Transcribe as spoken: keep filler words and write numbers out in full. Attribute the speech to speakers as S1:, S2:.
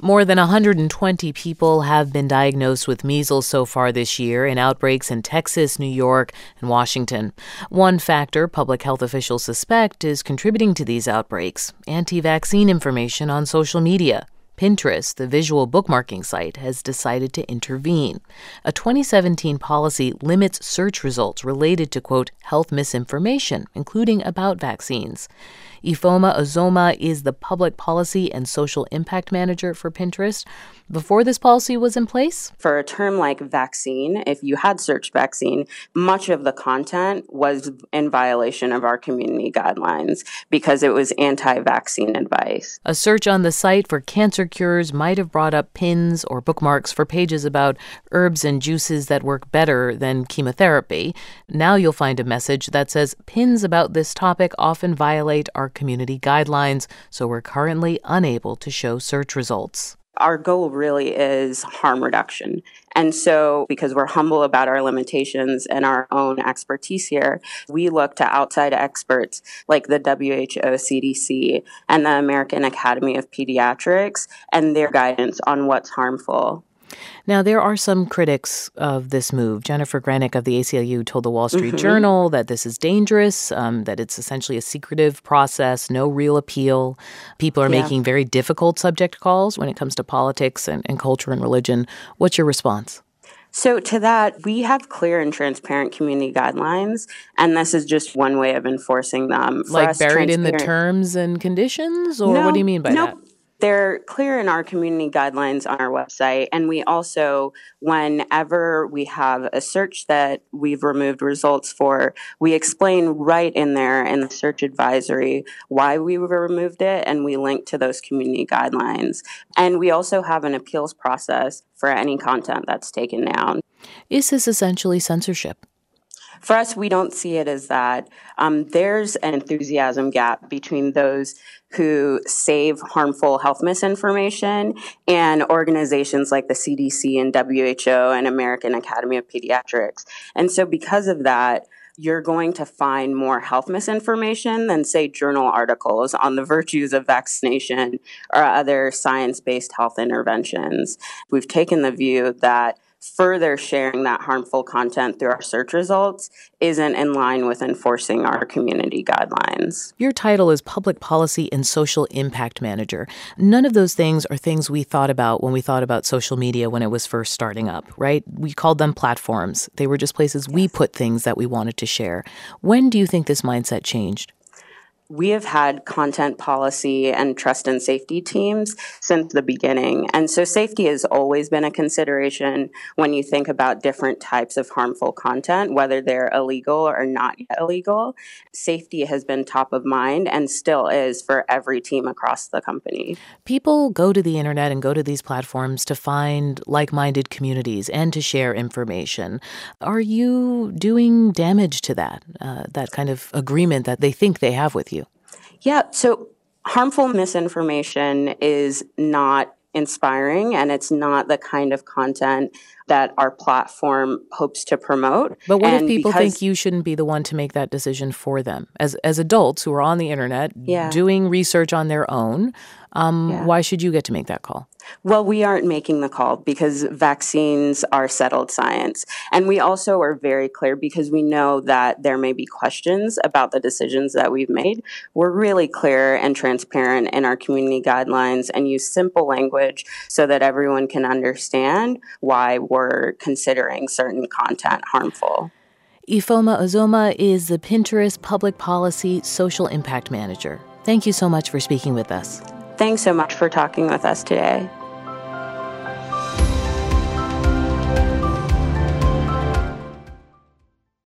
S1: More than one hundred twenty people have been diagnosed with measles so far this year in outbreaks in Texas, New York, and Washington. One factor public health officials suspect is contributing to these outbreaks: anti-vaccine information on social media. Pinterest, the visual bookmarking site, has decided to intervene. A twenty seventeen policy limits search results related to, quote, health misinformation, including about vaccines. Ifeoma Uzoma is the public policy and social impact manager for Pinterest. Before this policy was in place?
S2: For a term like vaccine, if you had searched vaccine, much of the content was in violation of our community guidelines because it was anti-vaccine advice.
S1: A search on the site for cancer cures might have brought up pins or bookmarks for pages about herbs and juices that work better than chemotherapy. Now you'll find a message that says pins about this topic often violate our community guidelines, so we're currently unable to show search results.
S2: Our goal really is harm reduction. And so, because we're humble about our limitations and our own expertise here, we look to outside experts like the W H O, C D C, and the American Academy of Pediatrics and their guidance on what's harmful.
S1: Now, there are some critics of this move. Jennifer Granick of the A C L U told the Wall Street mm-hmm. Journal that this is dangerous, um, that it's essentially a secretive process, no real appeal. People are yeah. making very difficult subject calls when it comes to politics and, and culture and religion. What's your response?
S2: So to that, we have clear and transparent community guidelines, and this is just one way of enforcing them. For
S1: like
S2: us,
S1: buried in the terms and conditions? Or
S2: no,
S1: what do you mean by
S2: no.
S1: that?
S2: They're clear in our community guidelines on our website, and we also, whenever we have a search that we've removed results for, we explain right in there in the search advisory why we removed it, and we link to those community guidelines. And we also have an appeals process for any content that's taken down.
S1: Is this essentially censorship?
S2: For us, we don't see it as that. Um, there's an enthusiasm gap between those who save harmful health misinformation and organizations like the C D C and W H O and American Academy of Pediatrics. And so because of that, you're going to find more health misinformation than, say, journal articles on the virtues of vaccination or other science-based health interventions. We've taken the view that further sharing that harmful content through our search results isn't in line with enforcing our community guidelines.
S1: Your title is Public Policy and Social Impact Manager. None of those things are things we thought about when we thought about social media when it was first starting up, right? We called them platforms. They were just places yes. we put things that we wanted to share. When do you think this mindset changed?
S2: We have had content policy and trust and safety teams since the beginning. And so safety has always been a consideration when you think about different types of harmful content, whether they're illegal or not yet illegal. Safety has been top of mind and still is for every team across the company.
S1: People go to the internet and go to these platforms to find like-minded communities and to share information. Are you doing damage to that, uh, that kind of agreement that they think they have with you?
S2: Yeah, so harmful misinformation is not inspiring, and it's not the kind of content that our platform hopes to promote.
S1: But what
S2: and
S1: if people
S2: because,
S1: think you shouldn't be the one to make that decision for them? As as adults who are on the internet,
S2: yeah.
S1: doing research on their own, um,
S2: yeah.
S1: why should you get to make that call?
S2: Well, we aren't making the call because vaccines are settled science. And we also are very clear because we know that there may be questions about the decisions that we've made. We're really clear and transparent in our community guidelines and use simple language so that everyone can understand why we're considering certain content harmful.
S1: Ifeoma Uzoma is the Pinterest Public Policy Social Impact Manager. Thank you so much for speaking with us.
S2: Thanks so much for talking with us today.